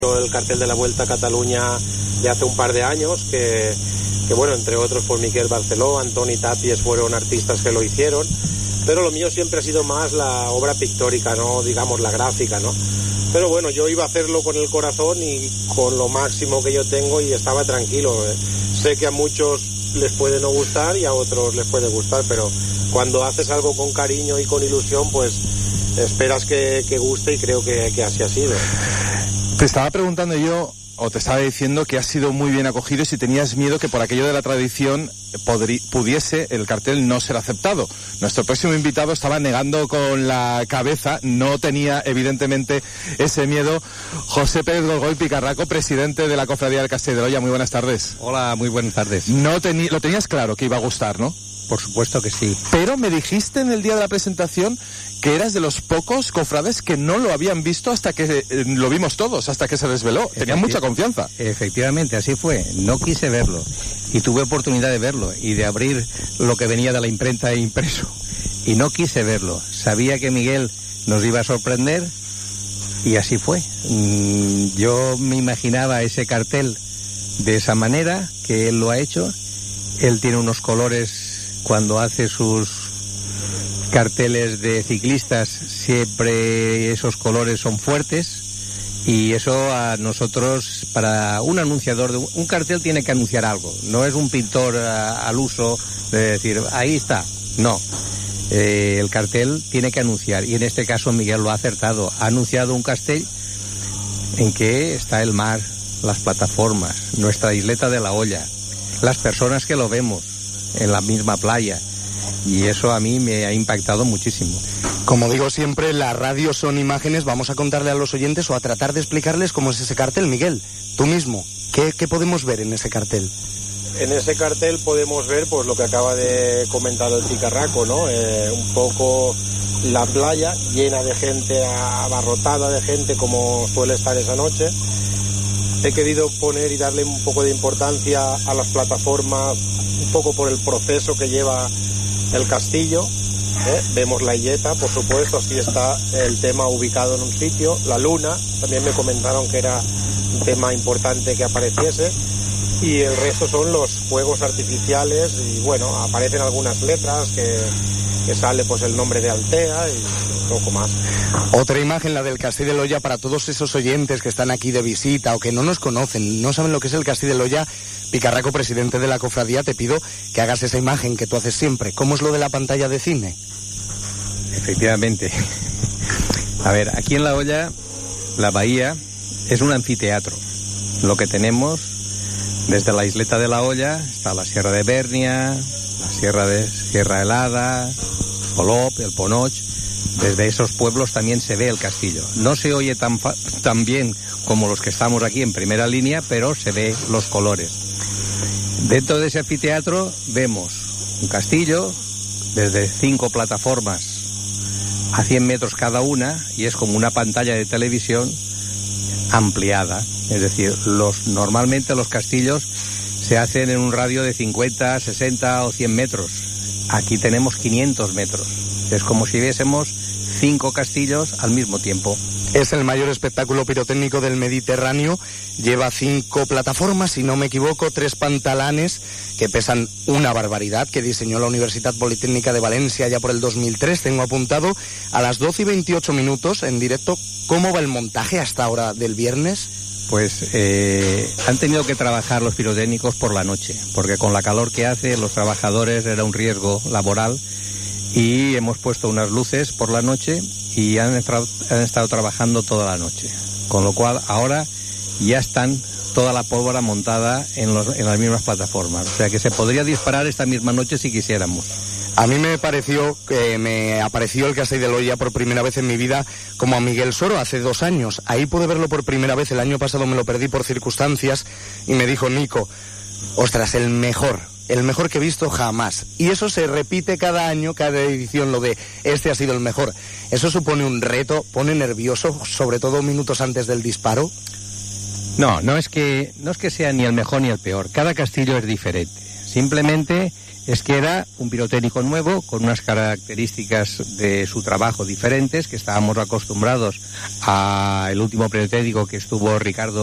El cartel de la Vuelta a Cataluña de hace un par de años, que bueno, entre otros por Miquel Barceló, Antoni Tapies fueron artistas que lo hicieron, pero lo mío siempre ha sido más la obra pictórica, no digamos la gráfica, ¿no? Pero bueno, yo iba a hacerlo con el corazón y con lo máximo que yo tengo y estaba tranquilo. Sé que a muchos les puede no gustar y a otros les puede gustar, pero cuando haces algo con cariño y con ilusión, pues esperas que guste, y creo que así ha sido. Te estaba preguntando yo, o te estaba diciendo que has sido muy bien acogido y si tenías miedo que por aquello de la tradición pudiese el cartel no ser aceptado. Nuestro próximo invitado estaba negando con la cabeza, no tenía evidentemente ese miedo. José Pérez Golgoy Picarraco, presidente de la Cofradía del Castell de Loya, muy buenas tardes. Hola, muy buenas tardes. Lo tenías claro que iba a gustar, ¿no? Por supuesto que sí. Pero me dijiste en el día de la presentación que eras de los pocos cofrades que no lo habían visto hasta que lo vimos todos, hasta que se desveló. Tenían mucha confianza. Efectivamente, así fue. No quise verlo. Y tuve oportunidad de verlo y de abrir lo que venía de la imprenta impreso. Y no quise verlo. Sabía que Miguel nos iba a sorprender y así fue. Yo me imaginaba ese cartel de esa manera que él lo ha hecho. Él tiene unos colores. Cuando hace sus carteles de ciclistas, siempre esos colores son fuertes, y eso a nosotros, para un anunciador, un cartel tiene que anunciar algo, no es un pintor al uso de decir, ahí está, no. El cartel tiene que anunciar, y en este caso Miguel lo ha acertado, ha anunciado un cartel en que está el mar, las plataformas, nuestra isleta de la Olla, las personas que lo vemos en la misma playa, y eso a mí me ha impactado muchísimo. Como digo siempre, la radio son imágenes. Vamos a contarle a los oyentes o a tratar de explicarles cómo es ese cartel. Miguel, tú mismo, ¿qué podemos ver en ese cartel? En ese cartel podemos ver pues lo que acaba de comentar el Picarraco, ¿no? Un poco la playa llena de gente, abarrotada de gente como suele estar esa noche. He querido poner y darle un poco de importancia a las plataformas, un poco por el proceso que lleva el castillo. Vemos la illeta, por supuesto, así está el tema ubicado en un sitio. La luna, también me comentaron que era un tema importante que apareciese. Y el resto son los fuegos artificiales y bueno, aparecen algunas letras que sale pues el nombre de Altea y poco más. Otra imagen, la del Castell de Loya, para todos esos oyentes que están aquí de visita o que no nos conocen, no saben lo que es el Castell de Loya. Picarraco, presidente de la cofradía, te pido que hagas esa imagen que tú haces siempre. ¿Cómo es lo de la pantalla de cine? Efectivamente. A ver, aquí en La Olla, la bahía es un anfiteatro. Lo que tenemos desde la isleta de La Olla está la Sierra de Bernia, la Sierra Helada, Polop, el Ponoch. Desde esos pueblos también se ve el castillo. No se oye tan bien como los que estamos aquí en primera línea, pero se ve los colores. Dentro de ese anfiteatro vemos un castillo desde 5 plataformas a 100 metros cada una, y es como una pantalla de televisión ampliada. Es decir, normalmente los castillos se hacen en un radio de 50, 60 o 100 metros. Aquí tenemos 500 metros. Es como si viésemos 5 castillos al mismo tiempo. Es el mayor espectáculo pirotécnico del Mediterráneo. Lleva 5 plataformas, si no me equivoco, 3 pantalanes que pesan una barbaridad, que diseñó la Universidad Politécnica de Valencia ya por el 2003. Tengo apuntado a las 12:28 en directo. ¿Cómo va el montaje hasta ahora del viernes? Pues han tenido que trabajar los pirotécnicos por la noche, porque con la calor que hace los trabajadores era un riesgo laboral, y hemos puesto unas luces por la noche y han estado trabajando toda la noche, con lo cual ahora ya están toda la pólvora montada en las mismas plataformas, o sea que se podría disparar esta misma noche si quisiéramos. A mí me pareció que me apareció el Castell de Loya por primera vez en mi vida como a Miguel Soro hace 2 años. Ahí pude verlo por primera vez, el año pasado me lo perdí por circunstancias y me dijo Nico, ostras, el mejor que he visto jamás. Y eso se repite cada año, cada edición, lo de este ha sido el mejor. ¿Eso supone un reto, pone nervioso, sobre todo minutos antes del disparo? No es que sea ni el mejor ni el peor. Cada castillo es diferente. Simplemente es que era un pirotécnico nuevo, con unas características de su trabajo diferentes, que estábamos acostumbrados al último pirotécnico que estuvo Ricardo